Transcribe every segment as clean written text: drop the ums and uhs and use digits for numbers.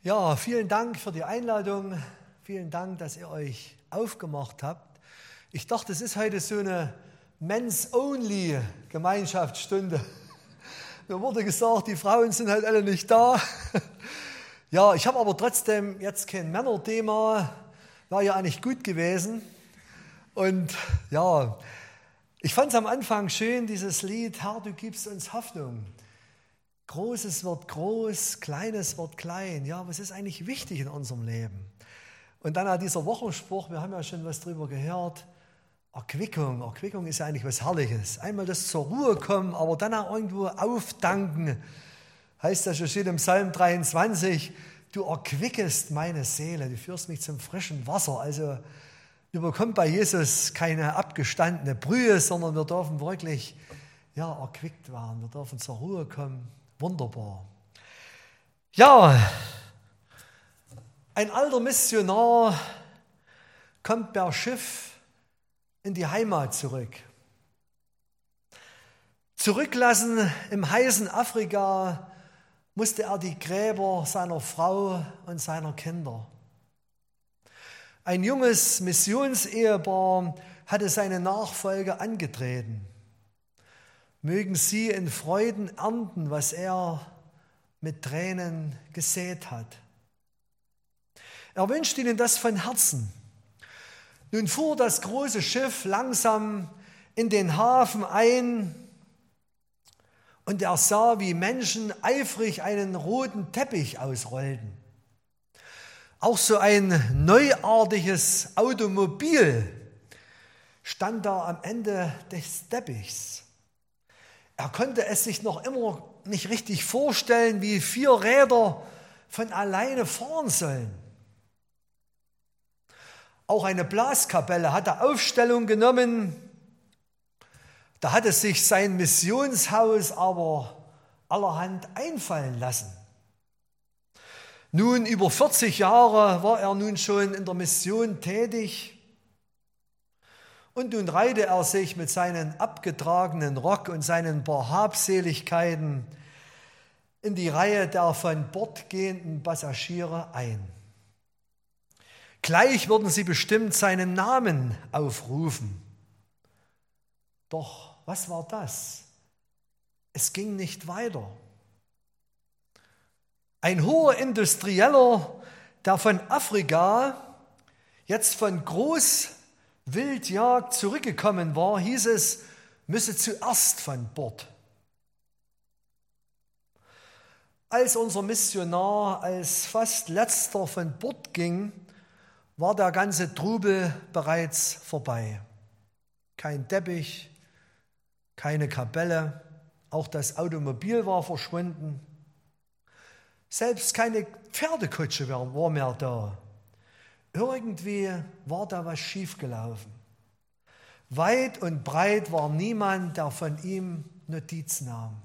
Ja, vielen Dank für die Einladung. Vielen Dank, dass ihr euch aufgemacht habt. Ich dachte, es ist heute so eine Men's-Only-Gemeinschaftsstunde. Mir wurde gesagt, die Frauen sind halt alle nicht da. Ja, ich habe aber trotzdem jetzt kein Männerthema. War ja eigentlich gut gewesen. Und ja, ich fand es am Anfang schön, dieses Lied, Herr, du gibst uns Hoffnung. Großes wird groß, Kleines wird klein. Ja, was ist eigentlich wichtig in unserem Leben? Und dann hat dieser Wochenspruch, wir haben ja schon was drüber gehört, Erquickung. Erquickung ist ja eigentlich was Herrliches. Einmal das zur Ruhe kommen, aber dann auch irgendwo aufdanken. Heißt das, steht im Psalm 23, du erquickest meine Seele, du führst mich zum frischen Wasser. Also wir bekommen bei Jesus keine abgestandene Brühe, sondern wir dürfen wirklich erquickt werden. Wir dürfen zur Ruhe kommen. Wunderbar. Ja, ein alter Missionar kommt per Schiff in die Heimat zurück. Zurücklassen im heißen Afrika musste er die Gräber seiner Frau und seiner Kinder. Ein junges Missionsehepaar hatte seine Nachfolge angetreten. Mögen sie in Freuden ernten, was er mit Tränen gesät hat. Er wünscht ihnen das von Herzen. Nun fuhr das große Schiff langsam in den Hafen ein und er sah, wie Menschen eifrig einen roten Teppich ausrollten. Auch so ein neuartiges Automobil stand da am Ende des Teppichs. Er konnte es sich noch immer nicht richtig vorstellen, wie 4 Räder von alleine fahren sollen. Auch eine Blaskapelle hatte Aufstellung genommen. Da hatte sich sein Missionshaus aber allerhand einfallen lassen. Nun, über 40 Jahre war er nun schon in der Mission tätig. Und nun reihte er sich mit seinem abgetragenen Rock und seinen paar Habseligkeiten in die Reihe der von Bord gehenden Passagiere ein. Gleich würden sie bestimmt seinen Namen aufrufen. Doch was war das? Es ging nicht weiter. Ein hoher Industrieller, der von Afrika jetzt von Großwildjagd zurückgekommen war, hieß es, müsse zuerst von Bord. Als unser Missionar als fast letzter von Bord ging, war der ganze Trubel bereits vorbei. Kein Teppich, keine Kapelle, auch das Automobil war verschwunden. Selbst keine Pferdekutsche war mehr da. Irgendwie war da was schiefgelaufen. Weit und breit war niemand, der von ihm Notiz nahm.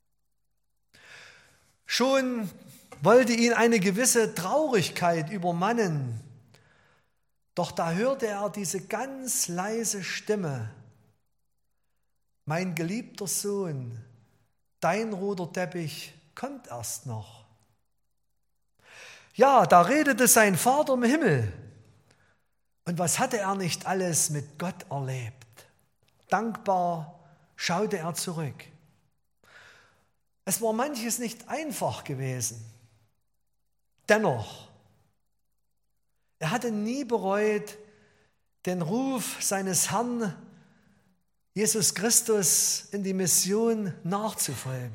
Schon wollte ihn eine gewisse Traurigkeit übermannen. Doch da hörte er diese ganz leise Stimme. Mein geliebter Sohn, dein roter Teppich kommt erst noch. Ja, da redete sein Vater im Himmel. Und was hatte er nicht alles mit Gott erlebt? Dankbar schaute er zurück. Es war manches nicht einfach gewesen. Dennoch, er hatte nie bereut, den Ruf seines Herrn Jesus Christus in die Mission nachzufolgen.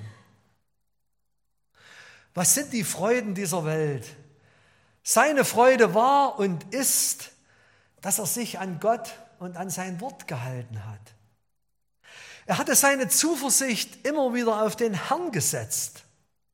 Was sind die Freuden dieser Welt? Seine Freude war und ist, dass er sich an Gott und an sein Wort gehalten hat. Er hatte seine Zuversicht immer wieder auf den Herrn gesetzt.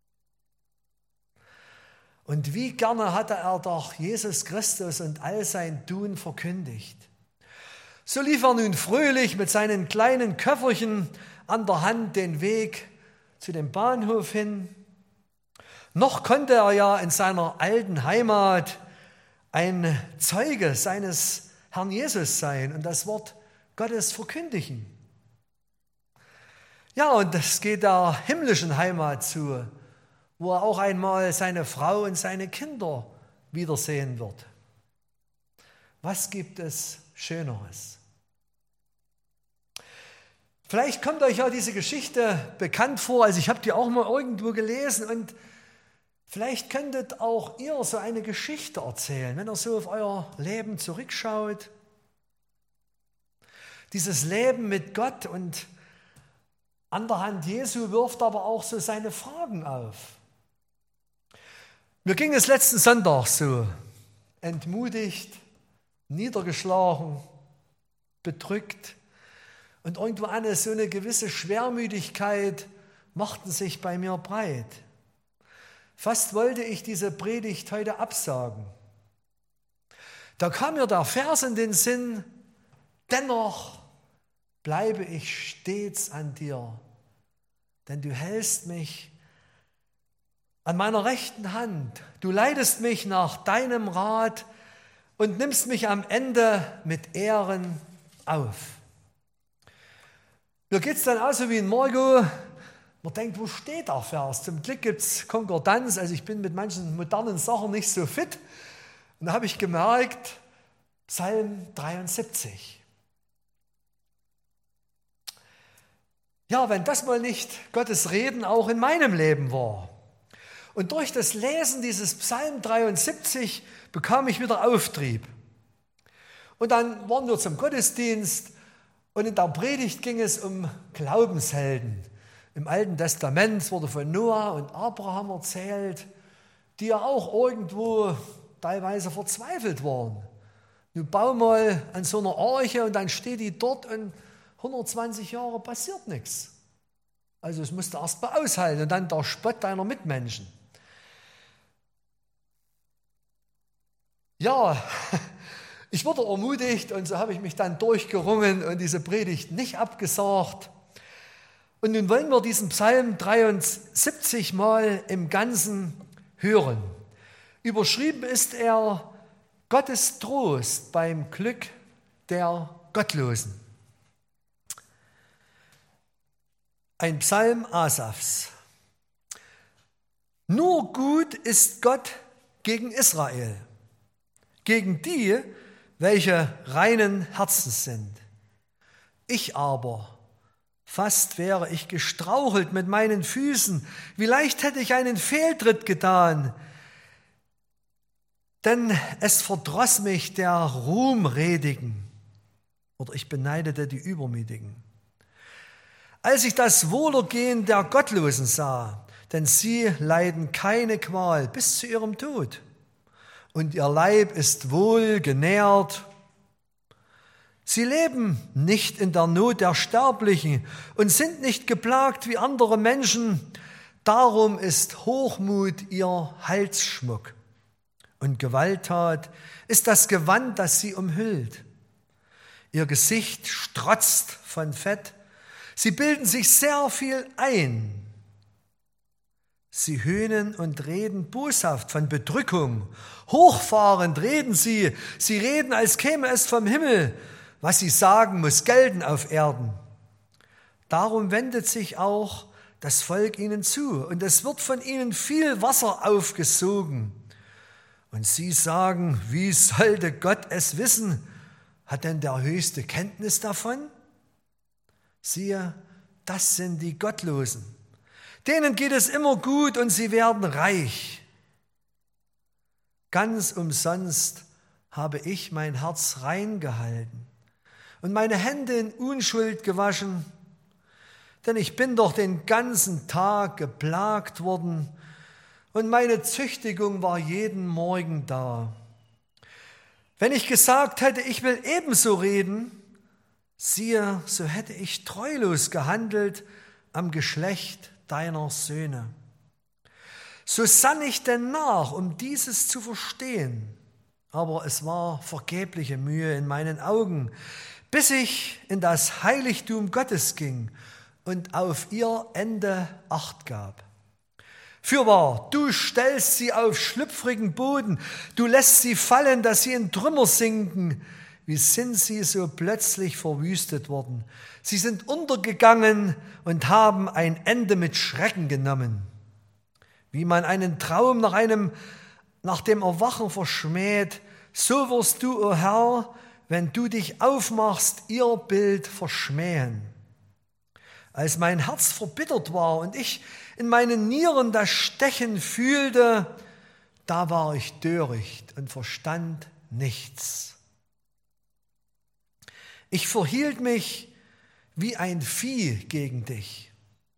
Und wie gerne hatte er doch Jesus Christus und all sein Tun verkündigt. So lief er nun fröhlich mit seinen kleinen Köfferchen an der Hand den Weg zu dem Bahnhof hin. Noch konnte er ja in seiner alten Heimat ein Zeuge seines Herrn Jesus sein und das Wort Gottes verkündigen. Ja, und das geht der himmlischen Heimat zu, wo er auch einmal seine Frau und seine Kinder wiedersehen wird. Was gibt es Schöneres? Vielleicht kommt euch ja diese Geschichte bekannt vor, also ich habe die auch mal irgendwo gelesen und vielleicht könntet auch ihr so eine Geschichte erzählen, wenn ihr so auf euer Leben zurückschaut. Dieses Leben mit Gott und an der Hand Jesu wirft aber auch so seine Fragen auf. Mir ging es letzten Sonntag so, entmutigt, niedergeschlagen, bedrückt und irgendwo so eine gewisse Schwermütigkeit machten sich bei mir breit. Fast wollte ich diese Predigt heute absagen. Da kam mir der Vers in den Sinn, dennoch bleibe ich stets an dir, denn du hältst mich an meiner rechten Hand. Du leitest mich nach deinem Rat und nimmst mich am Ende mit Ehren auf. Mir geht es dann auch so wie in Margot. Man denkt, wo steht der Vers? Zum Glück gibt es Konkordanz. Also ich bin mit manchen modernen Sachen nicht so fit. Und da habe ich gemerkt, Psalm 73. Ja, wenn das mal nicht Gottes Reden auch in meinem Leben war. Und durch das Lesen dieses Psalm 73 bekam ich wieder Auftrieb. Und dann waren wir zum Gottesdienst und in der Predigt ging es um Glaubenshelden. Im Alten Testament wurde von Noah und Abraham erzählt, die ja auch irgendwo teilweise verzweifelt waren. Nun bau mal an so einer Arche und dann steht die dort und 120 Jahre passiert nichts. Also es musste erst mal aushalten und dann der Spott deiner Mitmenschen. Ja, ich wurde ermutigt und so habe ich mich dann durchgerungen und diese Predigt nicht abgesagt. Und nun wollen wir diesen Psalm 73 mal im Ganzen hören. Überschrieben ist er Gottes Trost beim Glück der Gottlosen. Ein Psalm Asafs. Nur gut ist Gott gegen Israel, gegen die, welche reinen Herzens sind. Ich aber, fast wäre ich gestrauchelt mit meinen Füßen, wie leicht hätte ich einen Fehltritt getan, denn es verdross mich der Ruhmredigen, oder ich beneidete die Übermütigen. Als ich das Wohlergehen der Gottlosen sah, denn sie leiden keine Qual bis zu ihrem Tod, und ihr Leib ist wohl genährt. Sie leben nicht in der Not der Sterblichen und sind nicht geplagt wie andere Menschen. Darum ist Hochmut ihr Halsschmuck und Gewalttat ist das Gewand, das sie umhüllt. Ihr Gesicht strotzt von Fett. Sie bilden sich sehr viel ein. Sie höhnen und reden boshaft von Bedrückung. Hochfahrend reden sie. Sie reden, als käme es vom Himmel. Was sie sagen, muss gelten auf Erden. Darum wendet sich auch das Volk ihnen zu. Und es wird von ihnen viel Wasser aufgesogen. Und sie sagen, wie sollte Gott es wissen? Hat denn der Höchste Kenntnis davon? Siehe, das sind die Gottlosen. Denen geht es immer gut und sie werden reich. Ganz umsonst habe ich mein Herz rein gehalten und meine Hände in Unschuld gewaschen, denn ich bin doch den ganzen Tag geplagt worden und meine Züchtigung war jeden Morgen da. Wenn ich gesagt hätte, ich will ebenso reden, siehe, so hätte ich treulos gehandelt am Geschlecht deiner Söhne. So sann ich denn nach, um dieses zu verstehen, aber es war vergebliche Mühe in meinen Augen, bis ich in das Heiligtum Gottes ging und auf ihr Ende Acht gab. Fürwahr, du stellst sie auf schlüpfrigen Boden, du lässt sie fallen, dass sie in Trümmer sinken. Wie sind sie so plötzlich verwüstet worden? Sie sind untergegangen und haben ein Ende mit Schrecken genommen. Wie man einen Traum nach dem Erwachen verschmäht, so wirst du, o Herr, wenn du dich aufmachst, ihr Bild verschmähen. Als mein Herz verbittert war und ich in meinen Nieren das Stechen fühlte, da war ich töricht und verstand nichts. Ich verhielt mich wie ein Vieh gegen dich.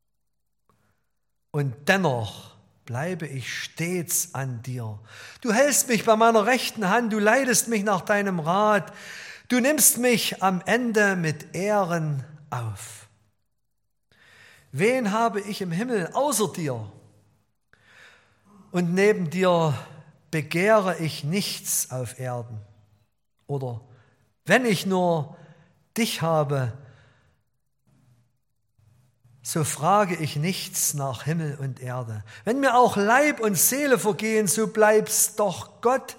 Und dennoch bleibe ich stets an dir. Du hältst mich bei meiner rechten Hand, du leitest mich nach deinem Rat. Du nimmst mich am Ende mit Ehren auf. Wen habe ich im Himmel außer dir? Und neben dir begehre ich nichts auf Erden. Oder wenn ich nur dich habe, so frage ich nichts nach Himmel und Erde. Wenn mir auch Leib und Seele vergehen, so bleibst doch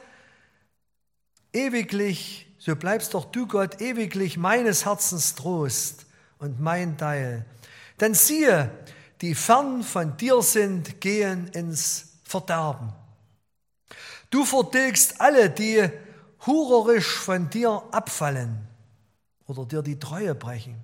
du Gott ewiglich meines Herzens Trost und mein Teil. Denn siehe, die fern von dir sind, gehen ins Verderben. Du vertilgst alle, die hurerisch von dir abfallen oder dir die Treue brechen.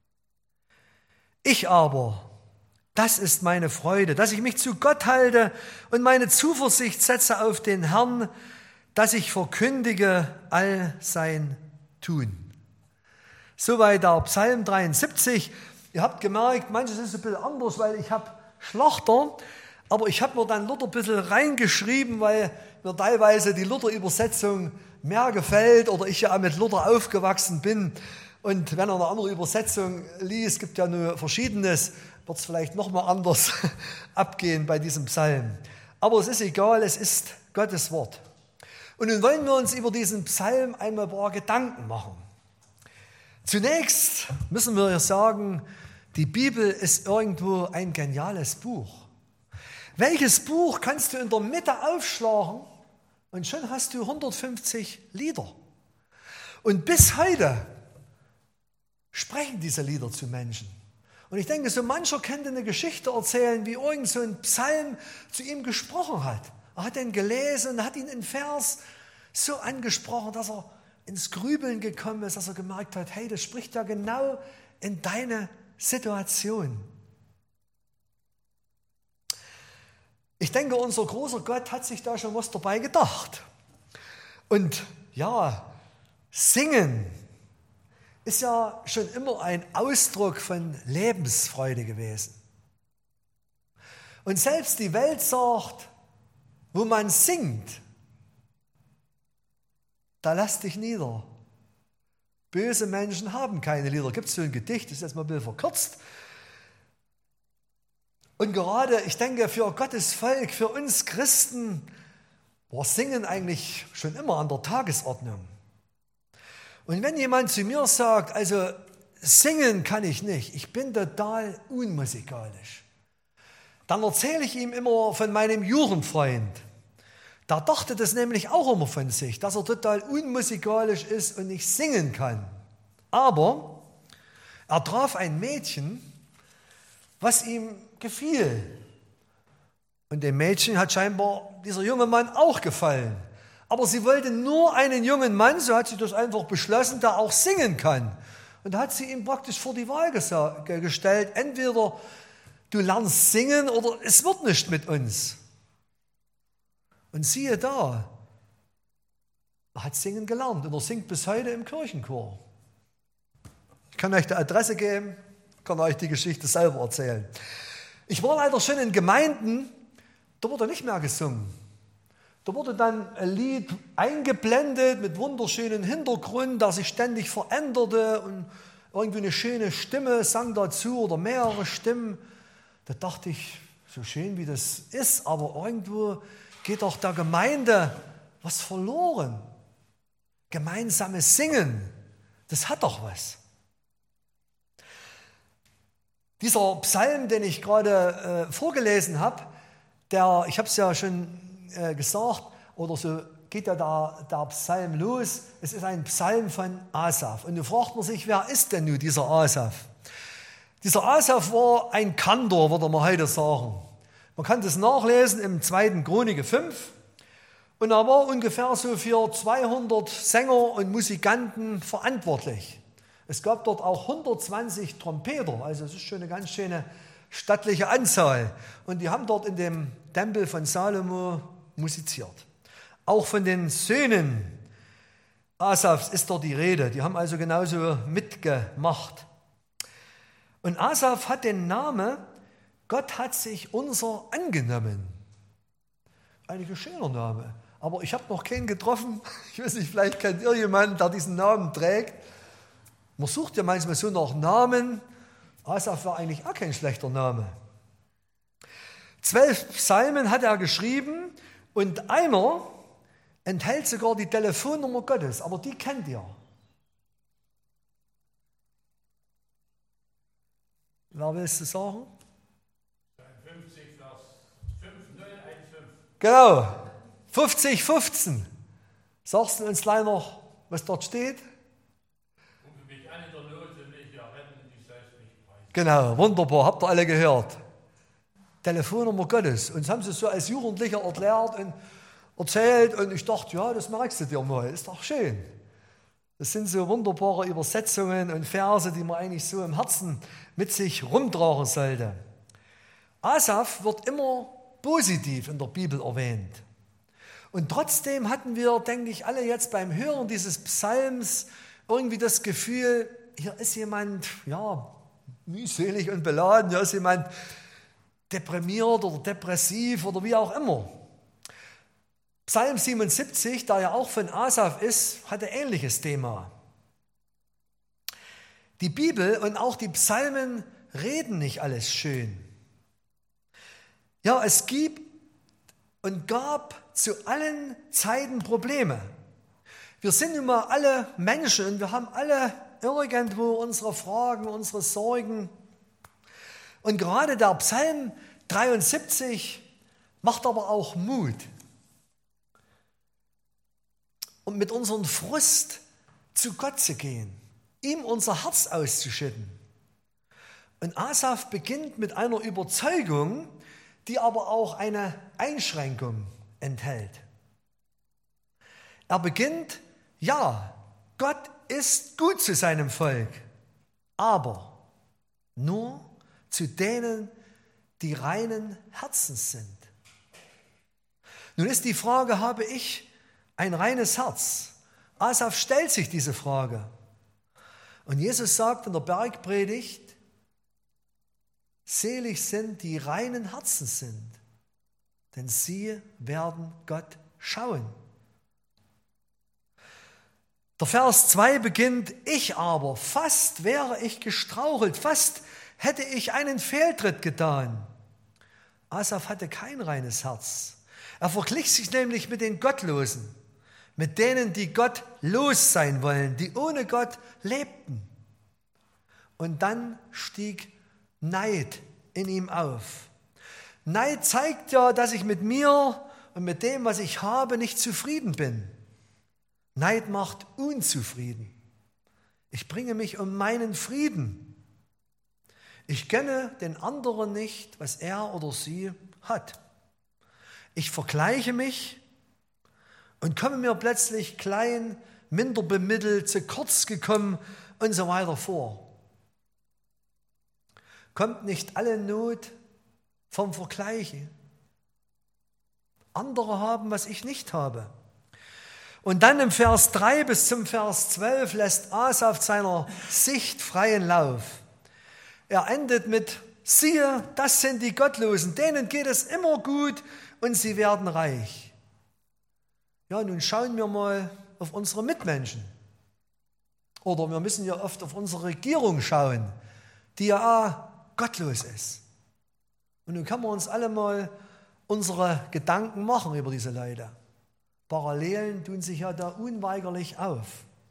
Ich aber, das ist meine Freude, dass ich mich zu Gott halte und meine Zuversicht setze auf den Herrn, dass ich verkündige all sein Tun. Soweit der Psalm 73. Ihr habt gemerkt, manches ist ein bisschen anders, weil ich habe Schlachter, aber ich habe mir dann Luther ein bisschen reingeschrieben, weil mir teilweise die Luther-Übersetzung mehr gefällt oder ich ja mit Luther aufgewachsen bin. Und wenn er eine andere Übersetzung liest, gibt ja nur Verschiedenes, wird es vielleicht nochmal anders abgehen bei diesem Psalm. Aber es ist egal, es ist Gottes Wort. Und nun wollen wir uns über diesen Psalm einmal ein paar Gedanken machen. Zunächst müssen wir ja sagen, die Bibel ist irgendwo ein geniales Buch. Welches Buch kannst du in der Mitte aufschlagen und schon hast du 150 Lieder. Und bis heute sprechen diese Lieder zu Menschen. Und ich denke, so mancher könnte eine Geschichte erzählen, wie irgend so ein Psalm zu ihm gesprochen hat. Er hat ihn gelesen und hat ihn in Vers so angesprochen, dass er ins Grübeln gekommen ist, dass er gemerkt hat, hey, das spricht ja genau in deine Situation. Ich denke, unser großer Gott hat sich da schon was dabei gedacht. Und ja, singen ist ja schon immer ein Ausdruck von Lebensfreude gewesen. Und selbst die Welt sagt, wo man singt, da lass dich nieder. Böse Menschen haben keine Lieder. Gibt es so ein Gedicht, das ist jetzt mal ein bisschen verkürzt. Und gerade, ich denke, für Gottes Volk, für uns Christen, war Singen eigentlich schon immer an der Tagesordnung. Und wenn jemand zu mir sagt, also singen kann ich nicht, ich bin total unmusikalisch, dann erzähle ich ihm immer von meinem Jugendfreund. Der dachte das nämlich auch immer von sich, dass er total unmusikalisch ist und nicht singen kann. Aber er traf ein Mädchen, was ihm gefiel. Und dem Mädchen hat scheinbar dieser junge Mann auch gefallen. Aber sie wollte nur einen jungen Mann, so hat sie das einfach beschlossen, der auch singen kann. Und da hat sie ihm praktisch vor die Wahl gestellt, entweder du lernst singen oder es wird nicht mit uns. Und siehe da, er hat singen gelernt und er singt bis heute im Kirchenchor. Ich kann euch die Adresse geben, kann euch die Geschichte selber erzählen. Ich war leider schon in Gemeinden, da wurde nicht mehr gesungen. Da wurde dann ein Lied eingeblendet mit wunderschönen Hintergrund, der sich ständig veränderte und irgendwie eine schöne Stimme sang dazu oder mehrere Stimmen. Da dachte ich, so schön wie das ist, aber irgendwo geht doch der Gemeinde was verloren. Gemeinsames Singen, das hat doch was. Dieser Psalm, den ich gerade vorgelesen habe, ich habe es ja schon gesagt, oder so geht ja der Psalm los. Es ist ein Psalm von Asaf. Und nun fragt man sich, wer ist denn nun dieser Asaf? Dieser Asaf war ein Kantor, würde man heute sagen. Man kann das nachlesen im 2. Chronik 5. Und er war ungefähr so für 200 Sänger und Musikanten verantwortlich. Es gab dort auch 120 Trompeter, also es ist schon eine ganz schöne stattliche Anzahl. Und die haben dort in dem Tempel von Salomo musiziert. Auch von den Söhnen Asafs ist dort die Rede. Die haben also genauso mitgemacht. Und Asaf hat den Namen, Gott hat sich unser angenommen. Eigentlich ein schöner Name. Aber ich habe noch keinen getroffen. Ich weiß nicht, vielleicht kennt ihr jemanden, der diesen Namen trägt. Man sucht ja manchmal so nach Namen. Asaf war eigentlich auch kein schlechter Name. 12 Psalmen hat er geschrieben und einer enthält sogar die Telefonnummer Gottes, aber die kennt ihr. Wer will es sagen? 50, Vers 5015. Genau, 5015. Sagst du uns gleich noch, was dort steht? Rufe mich an in der Not und mich erretten, ich selbst nicht preisen. Genau, wunderbar, habt ihr alle gehört. Telefonnummer Gottes. Uns haben sie es so als Jugendlicher erklärt und erzählt und ich dachte, ja, das merkst du dir mal, ist doch schön. Das sind so wunderbare Übersetzungen und Verse, die man eigentlich so im Herzen mit sich rumtragen sollte. Asaf wird immer positiv in der Bibel erwähnt. Und trotzdem hatten wir, denke ich, alle jetzt beim Hören dieses Psalms irgendwie das Gefühl, hier ist jemand, ja, mühselig und beladen, hier ist jemand deprimiert oder depressiv oder wie auch immer. Psalm 77, der ja auch von Asaf ist, hat ein ähnliches Thema. Die Bibel und auch die Psalmen reden nicht alles schön. Ja, es gibt und gab zu allen Zeiten Probleme. Wir sind nun mal alle Menschen und wir haben alle irgendwo unsere Fragen, unsere Sorgen. Und gerade der Psalm 73 macht aber auch Mut. Und mit unserem Frust zu Gott zu gehen, ihm unser Herz auszuschütten. Und Asaf beginnt mit einer Überzeugung, die aber auch eine Einschränkung enthält. Er beginnt, ja, Gott ist gut zu seinem Volk, aber nur zu denen, die reinen Herzens sind. Nun ist die Frage, habe ich ein reines Herz? Asaf stellt sich diese Frage. Und Jesus sagt in der Bergpredigt, selig sind, die reinen Herzen sind, denn sie werden Gott schauen. Der Vers 2 beginnt, ich aber, fast wäre ich gestrauchelt, fast hätte ich einen Fehltritt getan. Asaf hatte kein reines Herz. Er verglich sich nämlich mit den Gottlosen, mit denen, die gottlos sein wollen, die ohne Gott lebten. Und dann stieg Neid in ihm auf. Neid zeigt ja, dass ich mit mir und mit dem, was ich habe, nicht zufrieden bin. Neid macht unzufrieden. Ich bringe mich um meinen Frieden. Ich gönne den anderen nicht, was er oder sie hat. Ich vergleiche mich und komme mir plötzlich klein, minder bemittelt, zu kurz gekommen und so weiter vor. Kommt nicht alle Not vom Vergleichen? Andere haben, was ich nicht habe. Und dann im Vers 3 bis zum Vers 12 lässt Asaf seiner Sicht freien Lauf. Er endet mit, siehe, das sind die Gottlosen, denen geht es immer gut und sie werden reich. Ja, nun schauen wir mal auf unsere Mitmenschen. Oder wir müssen ja oft auf unsere Regierung schauen, die ja auch gottlos ist. Und nun können wir uns alle mal unsere Gedanken machen über diese Leute. Parallelen tun sich ja da unweigerlich auf.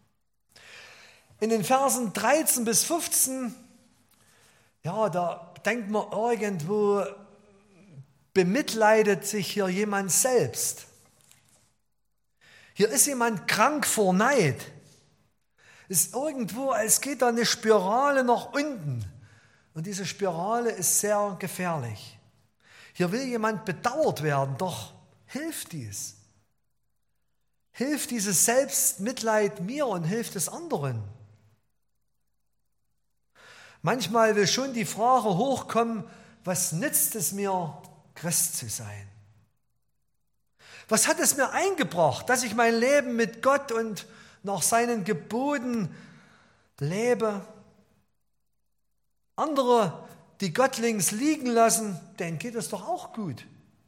In den Versen 13 bis 15, ja, da denkt man irgendwo, bemitleidet sich hier jemand selbst. Hier ist jemand krank vor Neid. Es ist irgendwo, als geht da eine Spirale nach unten. Und diese Spirale ist sehr gefährlich. Hier will jemand bedauert werden, doch hilft dies. Hilft dieses Selbstmitleid mir und hilft es anderen. Manchmal will schon die Frage hochkommen, was nützt es mir, Christ zu sein? Was hat es mir eingebracht, dass ich mein Leben mit Gott und nach seinen Geboten lebe? Andere, die Gott links liegen lassen, denen geht es doch auch gut.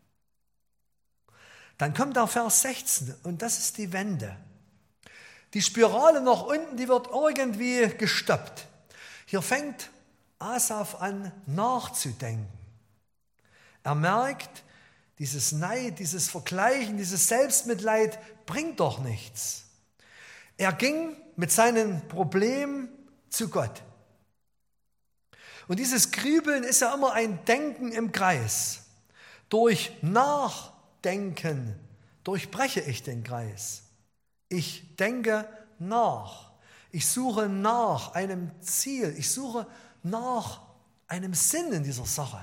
Dann kommt der Vers 16 und das ist die Wende. Die Spirale nach unten, die wird irgendwie gestoppt. Hier fängt Asaf an nachzudenken. Er merkt, dieses Neid, dieses Vergleichen, dieses Selbstmitleid bringt doch nichts. Er ging mit seinen Problemen zu Gott. Und dieses Grübeln ist ja immer ein Denken im Kreis. Durch Nachdenken durchbreche ich den Kreis. Ich denke nach. Ich suche nach einem Ziel. Ich suche nach einem Sinn in dieser Sache.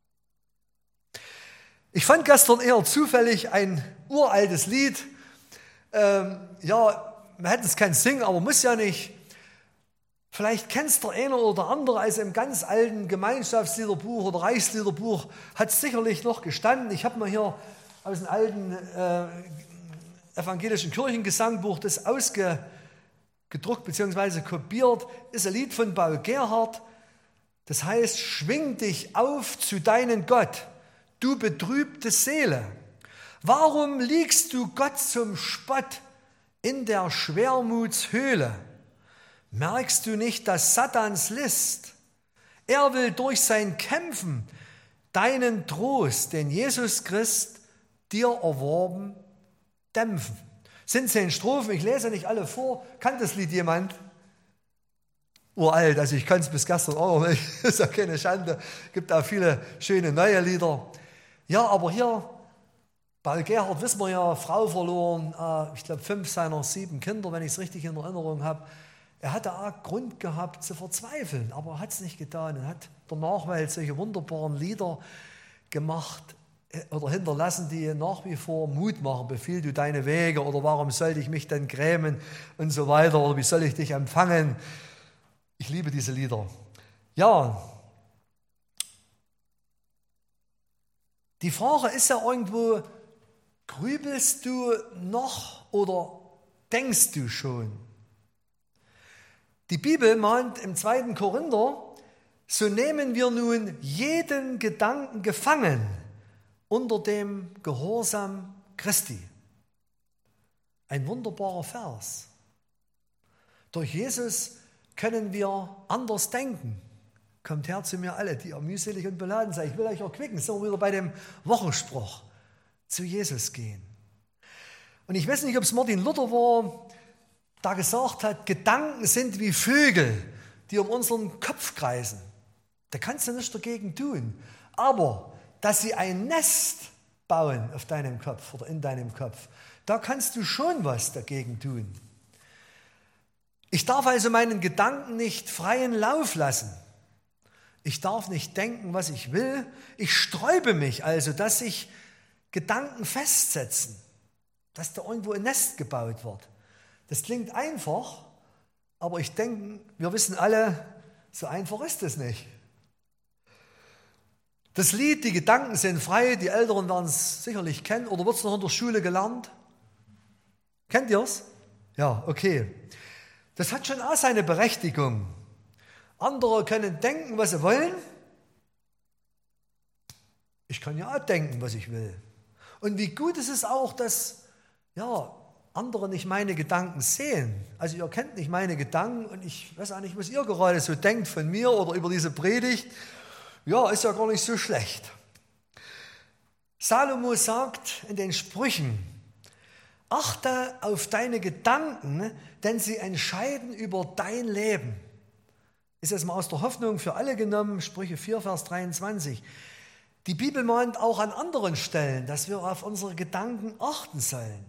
Ich fand gestern eher zufällig ein uraltes Lied. Man hätte es kein Singen, aber muss ja nicht. Vielleicht kennst der eine oder andere, also im ganz alten Gemeinschaftsliederbuch oder Reichsliederbuch hat es sicherlich noch gestanden. Ich habe mal hier aus dem alten evangelischen Kirchengesangbuch das ausgedruckt bzw. kopiert. Ist ein Lied von Paul Gerhardt. Das heißt, schwing dich auf zu deinem Gott, du betrübte Seele. Warum liegst du Gott zum Spott in der Schwermutshöhle? Merkst du nicht, dass Satans List, er will durch sein Kämpfen deinen Trost, den Jesus Christ dir erworben, dämpfen? Sind 10 Strophen, ich lese nicht alle vor. Kann das Lied jemand? Uralt, also ich kann es bis gestern auch noch nicht, ist ja keine Schande. Gibt auch viele schöne neue Lieder. Ja, aber hier, Paul Gerhardt, wissen wir ja, Frau verloren, ich glaube 5 seiner 7 Kinder, wenn ich es richtig in Erinnerung habe. Er hatte auch Grund gehabt zu verzweifeln, aber er hat es nicht getan. Er hat danach solche wunderbaren Lieder gemacht oder hinterlassen, die nach wie vor Mut machen. Befiehl du deine Wege oder warum sollte ich mich denn grämen und so weiter oder wie soll ich dich empfangen? Ich liebe diese Lieder. Ja, die Frage ist ja irgendwo, grübelst du noch oder denkst du schon? Die Bibel mahnt im 2. Korinther, so nehmen wir nun jeden Gedanken gefangen unter dem Gehorsam Christi. Ein wunderbarer Vers. Durch Jesus können wir anders denken. Kommt her zu mir alle, die ihr mühselig und beladen seid. Ich will euch erquicken. Sind wir wieder bei dem Wochenspruch. Zu Jesus gehen. Und ich weiß nicht, ob es Martin Luther war, da gesagt hat, Gedanken sind wie Vögel, die um unseren Kopf kreisen. Da kannst du nichts dagegen tun. Aber, dass sie ein Nest bauen auf deinem Kopf oder in deinem Kopf, da kannst du schon was dagegen tun. Ich darf also meinen Gedanken nicht freien Lauf lassen. Ich darf nicht denken, was ich will. Ich sträube mich also, dass sich Gedanken festsetzen, dass da irgendwo ein Nest gebaut wird. Das klingt einfach, aber ich denke, wir wissen alle, so einfach ist es nicht. Das Lied, die Gedanken sind frei, die Älteren werden es sicherlich kennen, oder wird es noch in der Schule gelernt? Kennt ihr es? Ja, okay. Das hat schon auch seine Berechtigung. Andere können denken, was sie wollen. Ich kann ja auch denken, was ich will. Und wie gut ist es auch, dass andere nicht meine Gedanken sehen. Also ihr kennt nicht meine Gedanken und ich weiß auch nicht, was ihr gerade so denkt von mir oder über diese Predigt. Ja, ist ja gar nicht so schlecht. Salomo sagt in den Sprüchen, achte auf deine Gedanken, denn sie entscheiden über dein Leben. Ist jetzt mal aus der Hoffnung für alle genommen, Sprüche 4, Vers 23. Die Bibel mahnt auch an anderen Stellen, dass wir auf unsere Gedanken achten sollen.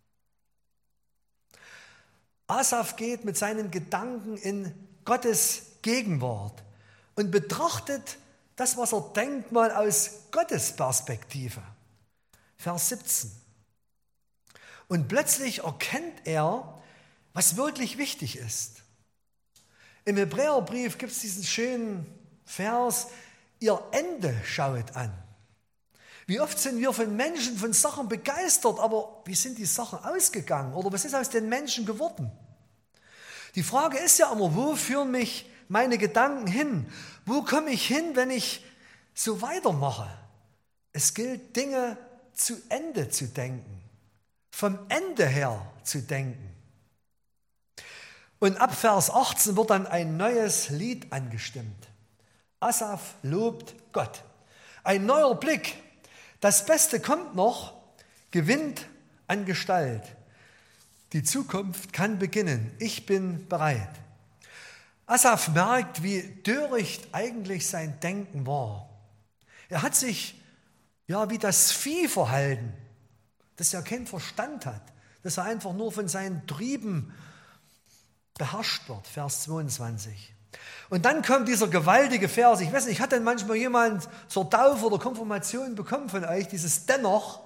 Asaf geht mit seinen Gedanken in Gottes Gegenwart und betrachtet das, was er denkt, mal aus Gottes Perspektive. Vers 17. Und plötzlich erkennt er, was wirklich wichtig ist. Im Hebräerbrief gibt es diesen schönen Vers, ihr Ende schaut an. Wie oft sind wir von Menschen, von Sachen begeistert, aber wie sind die Sachen ausgegangen oder was ist aus den Menschen geworden? Die Frage ist ja immer, wo führen mich meine Gedanken hin? Wo komme ich hin, wenn ich so weitermache? Es gilt, Dinge zu Ende zu denken, vom Ende her zu denken. Und ab Vers 18 wird dann ein neues Lied angestimmt. Asaf lobt Gott. Ein neuer Blick. Das Beste kommt noch, gewinnt an Gestalt. Die Zukunft kann beginnen. Ich bin bereit. Asaf merkt, wie töricht eigentlich sein Denken war. Er hat sich wie das Vieh verhalten, das ja keinen Verstand hat, dass er einfach nur von seinen Trieben beherrscht wird. Vers 22. Und dann kommt dieser gewaltige Vers. Ich weiß nicht, hat denn manchmal jemand zur Taufe oder Konfirmation bekommen von euch, dieses Dennoch?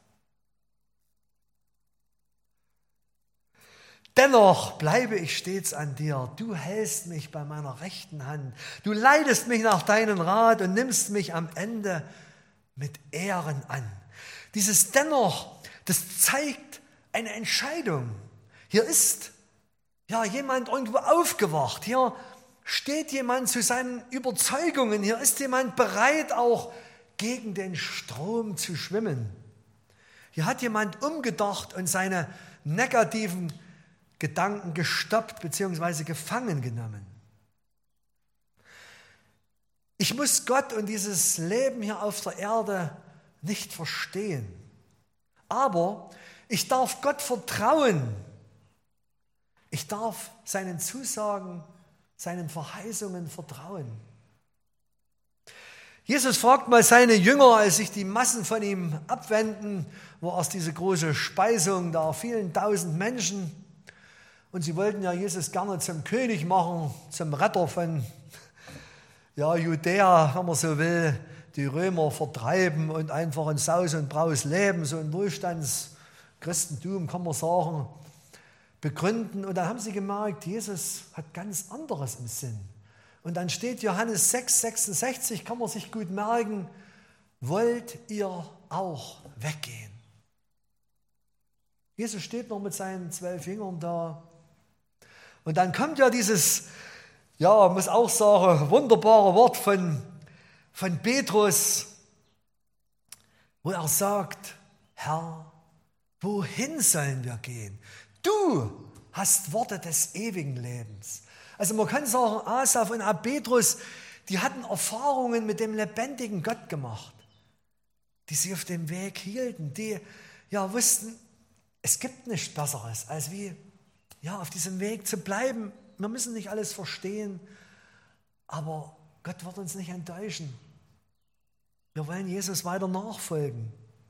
Dennoch bleibe ich stets an dir. Du hältst mich bei meiner rechten Hand. Du leitest mich nach deinem Rat und nimmst mich am Ende mit Ehren an. Dieses Dennoch, das zeigt eine Entscheidung. Hier ist jemand irgendwo aufgewacht. Hier steht jemand zu seinen Überzeugungen. Hier ist jemand bereit, auch gegen den Strom zu schwimmen. Hier hat jemand umgedacht und seine negativen Gedanken gestoppt bzw. gefangen genommen. Ich muss Gott und dieses Leben hier auf der Erde nicht verstehen. Aber ich darf Gott vertrauen. Ich darf seinen Zusagen, seinen Verheißungen vertrauen. Jesus fragt mal seine Jünger, als sich die Massen von ihm abwenden, wo erst diese große Speisung da vielen tausend Menschen, und sie wollten ja Jesus gerne zum König machen, zum Retter von Judäa, wenn man so will, die Römer vertreiben und einfach in Saus und Braus leben, so ein Wohlstandschristentum, kann man sagen, begründen. Und dann haben sie gemerkt, Jesus hat ganz anderes im Sinn. Und dann steht Johannes 6, 66, kann man sich gut merken, wollt ihr auch weggehen? Jesus steht noch mit seinen 12 Jüngern da. Und dann kommt ja dieses, muss auch sagen, wunderbare Wort von Petrus, wo er sagt, Herr, wohin sollen wir gehen? Du hast Worte des ewigen Lebens. Also man kann sagen, Asaf und Petrus, die hatten Erfahrungen mit dem lebendigen Gott gemacht, die sie auf dem Weg hielten, die wussten, es gibt nichts Besseres, als wie auf diesem Weg zu bleiben. Wir müssen nicht alles verstehen, aber Gott wird uns nicht enttäuschen. Wir wollen Jesus weiter nachfolgen.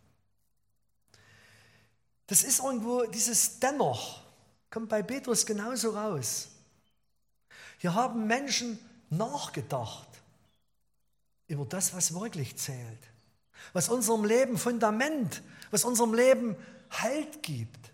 Das ist irgendwo dieses Dennoch, kommt bei Petrus genauso raus. Hier haben Menschen nachgedacht über das, was wirklich zählt, was unserem Leben Fundament, was unserem Leben Halt gibt.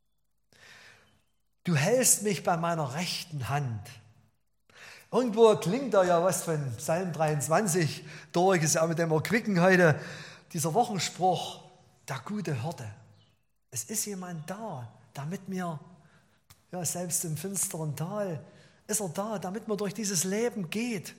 Du hältst mich bei meiner rechten Hand. Irgendwo klingt da ja was von Psalm 23 durch, ist ja mit dem Erquicken heute, dieser Wochenspruch, der gute Hirte. Es ist jemand da, damit mir, selbst im finsteren Tal, ist er da, damit man durch dieses Leben geht.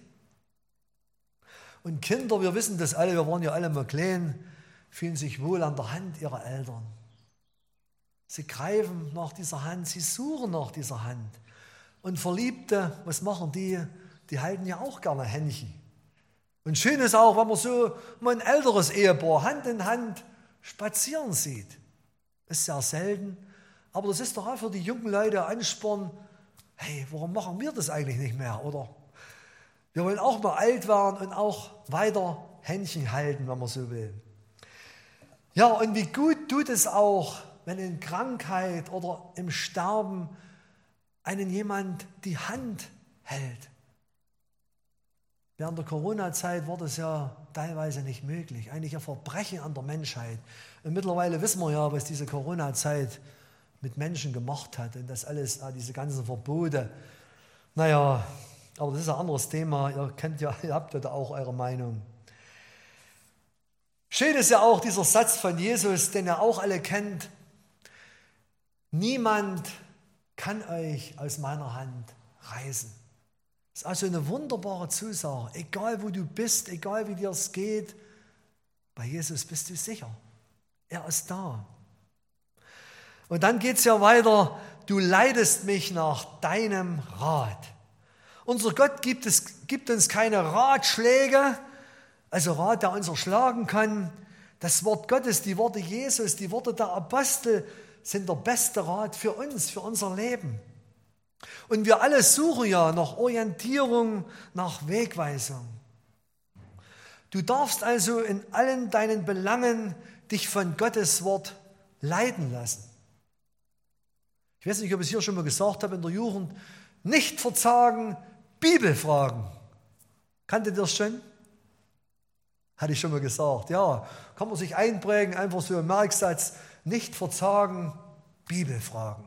Und Kinder, wir wissen das alle, wir waren ja alle mal klein, fühlen sich wohl an der Hand ihrer Eltern. Sie greifen nach dieser Hand, sie suchen nach dieser Hand. Und Verliebte, was machen die? Die halten ja auch gerne Händchen. Und schön ist auch, wenn man so mal ein älteres Ehepaar Hand in Hand spazieren sieht. Das ist sehr selten, aber das ist doch auch für die jungen Leute Ansporn, hey, warum machen wir das eigentlich nicht mehr? Oder wir wollen auch mal alt werden und auch weiter Händchen halten, wenn man so will. Ja, und wie gut tut es auch, wenn in Krankheit oder im Sterben einen jemand die Hand hält. Während der Corona-Zeit war das ja teilweise nicht möglich. Eigentlich ein Verbrechen an der Menschheit. Und mittlerweile wissen wir ja, was diese Corona-Zeit mit Menschen gemacht hat. Und das alles, diese ganzen Verbote. Naja, aber das ist ein anderes Thema. Ihr habt ja da auch eure Meinung. Schön ist ja auch dieser Satz von Jesus, den ihr auch alle kennt. Niemand kann euch aus meiner Hand reißen. Das ist also eine wunderbare Zusage. Egal wo du bist, egal wie dir es geht, bei Jesus bist du sicher. Er ist da. Und dann geht es ja weiter. Du leitest mich nach deinem Rat. Unser Gott gibt uns keine Ratschläge, also Rat, der uns erschlagen kann. Das Wort Gottes, die Worte Jesus, die Worte der Apostel sind der beste Rat für uns, für unser Leben. Und wir alle suchen ja nach Orientierung, nach Wegweisung. Du darfst also in allen deinen Belangen dich von Gottes Wort leiten lassen. Ich weiß nicht, ob ich es hier schon mal gesagt habe in der Jugend. Nicht verzagen, Bibelfragen. Kanntet ihr das schon? Hatte ich schon mal gesagt. Ja, kann man sich einprägen, einfach so ein Merksatz. Nicht verzagen, Bibelfragen.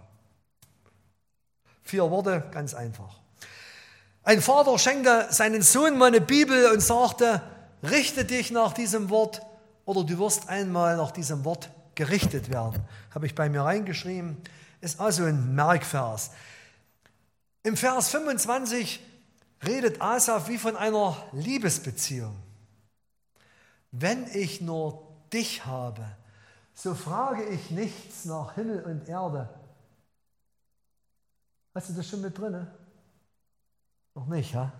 4 Worte, ganz einfach. Ein Vater schenkte seinen Sohn mal eine Bibel und sagte, richte dich nach diesem Wort oder du wirst einmal nach diesem Wort gerichtet werden. Habe ich bei mir reingeschrieben. Ist also ein Merkvers. Im Vers 25 redet Asaf wie von einer Liebesbeziehung. Wenn ich nur dich habe, so frage ich nichts nach Himmel und Erde. Hast du das schon mit drin? Noch nicht, ja?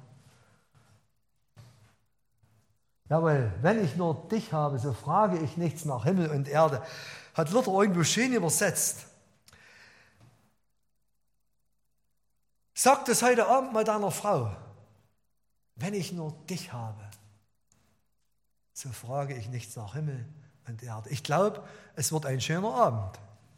Jawohl, wenn ich nur dich habe, so frage ich nichts nach Himmel und Erde. Hat Luther irgendwo schön übersetzt. Sag das heute Abend mal deiner Frau. Wenn ich nur dich habe, so frage ich nichts nach Himmel und Erde. Ich glaube, es wird ein schöner Abend.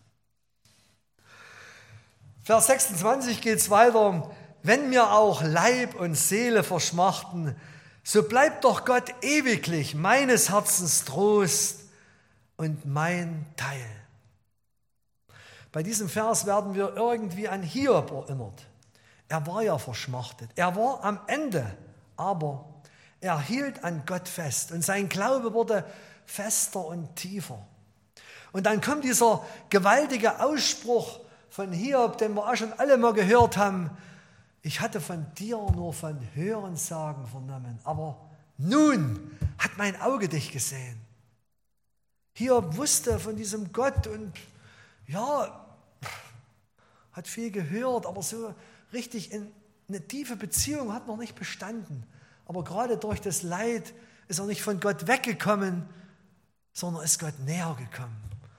Vers 26 geht es weiter. Wenn mir auch Leib und Seele verschmachten, so bleibt doch Gott ewiglich meines Herzens Trost und mein Teil. Bei diesem Vers werden wir irgendwie an Hiob erinnert. Er war ja verschmachtet. Er war am Ende, aber er hielt an Gott fest und sein Glaube wurde fester und tiefer. Und dann kommt dieser gewaltige Ausspruch von Hiob, den wir auch schon alle mal gehört haben. Ich hatte von dir nur von Hörensagen vernommen, aber nun hat mein Auge dich gesehen. Hiob wusste von diesem Gott und ja, hat viel gehört, aber so richtig in eine tiefe Beziehung hat noch nicht bestanden. Aber gerade durch das Leid ist er nicht von Gott weggekommen, sondern ist Gott näher gekommen.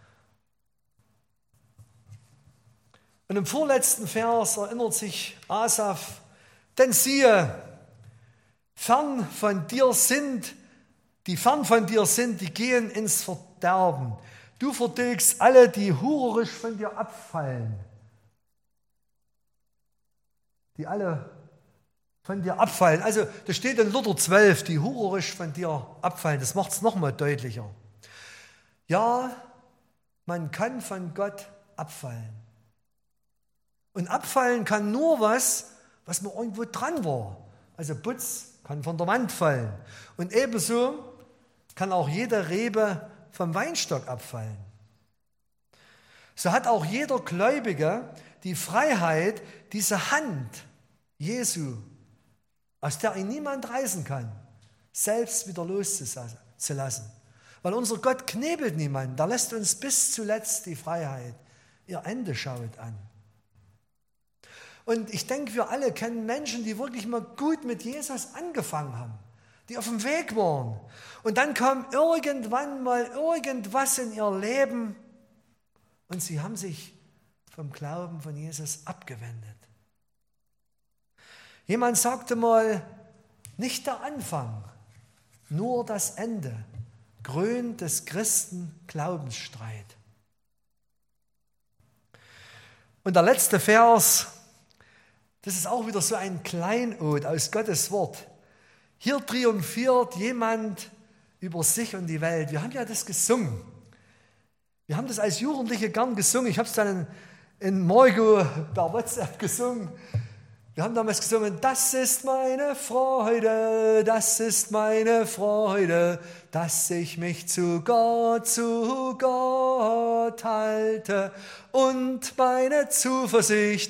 Und im vorletzten Vers erinnert sich Asaf, denn siehe, die fern von dir sind, die gehen ins Verderben. Du vertilgst alle, die hurerisch von dir abfallen. Die alle von dir abfallen. Also das steht in Luther 12, die hurerisch von dir abfallen. Das macht es nochmal deutlicher. Ja, man kann von Gott abfallen. Und abfallen kann nur was man irgendwo dran war. Also Putz kann von der Wand fallen. Und ebenso kann auch jede Rebe vom Weinstock abfallen. So hat auch jeder Gläubige die Freiheit, diese Hand Jesu, aus der ihn niemand reißen kann, selbst wieder loszulassen. Weil unser Gott knebelt niemanden, der lässt uns bis zuletzt die Freiheit. Ihr Ende schaut an. Und ich denke, wir alle kennen Menschen, die wirklich mal gut mit Jesus angefangen haben, die auf dem Weg waren. Und dann kam irgendwann mal irgendwas in ihr Leben und sie haben sich vom Glauben von Jesus abgewendet. Jemand sagte mal, nicht der Anfang, nur das Ende krönt des Christen Glaubensstreit. Und der letzte Vers, das ist auch wieder so ein Kleinod aus Gottes Wort. Hier triumphiert jemand über sich und die Welt. Wir haben ja das gesungen. Wir haben das als Jugendliche gern gesungen. Ich habe es dann in Morgo per WhatsApp gesungen. Wir haben damals gesungen, das ist meine Freude, dass ich mich zu Gott halte und meine Zuversicht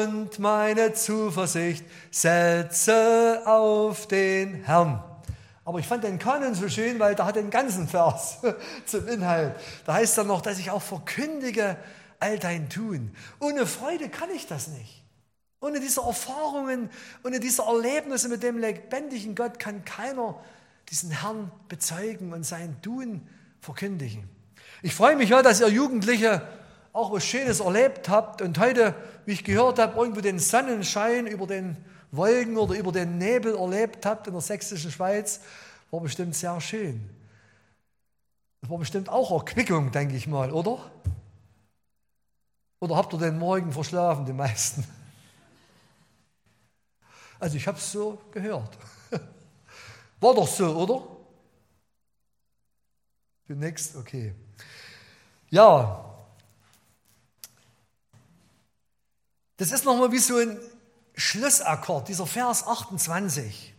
setze auf den Herrn. Aber ich fand den Kanon so schön, weil da hat den ganzen Vers zum Inhalt. Da heißt dann noch, dass ich auch verkündige all dein Tun. Ohne Freude kann ich das nicht. Ohne diese Erfahrungen, ohne diese Erlebnisse mit dem lebendigen Gott kann keiner diesen Herrn bezeugen und sein Tun verkündigen. Ich freue mich ja, dass ihr Jugendliche auch was Schönes erlebt habt und heute, wie ich gehört habe, irgendwo den Sonnenschein über den Wolken oder über den Nebel erlebt habt in der sächsischen Schweiz. War bestimmt sehr schön. Das war bestimmt auch Erquickung, denke ich mal, oder? Oder habt ihr den Morgen verschlafen, die meisten? Also ich habe es so gehört. War doch so, oder? Du nix? Okay. Ja. Das ist nochmal wie so ein Schlussakkord, dieser Vers 28.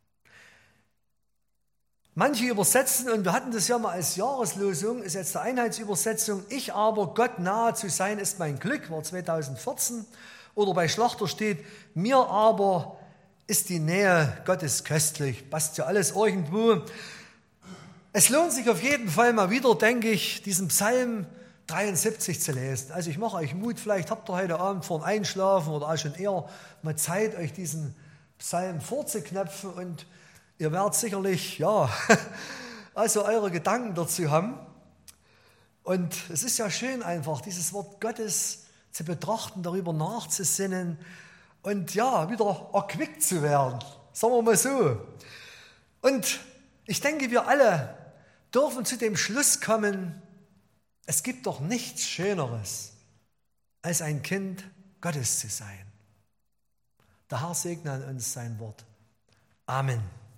Manche übersetzen, und wir hatten das ja mal als Jahreslosung, ist jetzt die Einheitsübersetzung, ich aber, Gott nahe zu sein, ist mein Glück, war 2014. Oder bei Schlachter steht, mir aber ist die Nähe Gottes köstlich. Passt ja alles irgendwo. Es lohnt sich auf jeden Fall mal wieder, denke ich, diesen Psalm 73 zu lesen. Also ich mache euch Mut, vielleicht habt ihr heute Abend vor dem Einschlafen oder auch schon eher mal Zeit, euch diesen Psalm vorzuknöpfen und ihr werdet sicherlich, ja, also eure Gedanken dazu haben. Und es ist ja schön einfach, dieses Wort Gottes zu betrachten, darüber nachzusinnen und ja, wieder erquickt zu werden, sagen wir mal so. Und ich denke, wir alle dürfen zu dem Schluss kommen, es gibt doch nichts Schöneres, als ein Kind Gottes zu sein. Der Herr segne an uns sein Wort. Amen.